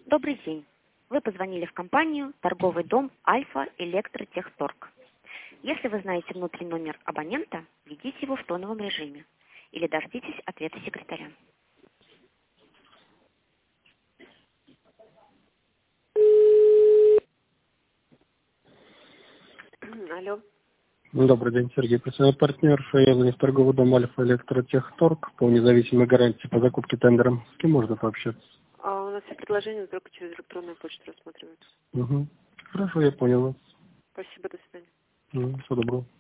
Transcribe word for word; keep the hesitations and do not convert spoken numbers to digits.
Добрый день. Вы позвонили в компанию торговый дом Альфа Электротехторг. Если вы знаете внутренний номер абонента, введите его в тоновом режиме или дождитесь ответа секретаря. Алло. Добрый день, Сергей. Профессиональный партнер. Я звоню в торговый дом Альфа Электротехторг по независимой гарантии по закупке тендером. С кем можно пообщаться? А у нас все предложения только через электронную почту рассматриваются. Угу. Хорошо, я понял вас. Спасибо, до свидания. Угу. Всего доброго.